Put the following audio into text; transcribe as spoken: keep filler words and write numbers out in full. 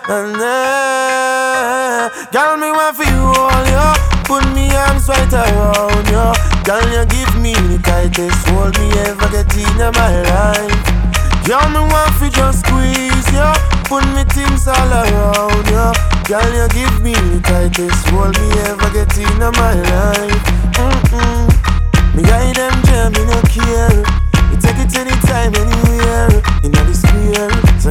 And uh, girl, me want for you all, yo. Put me arms right around you. Girl, you give me the tightest hold me ever get in my life. Girl, me want for just squeeze you. Put me things all around you. Girl, you give me the tightest hold me ever get in my life.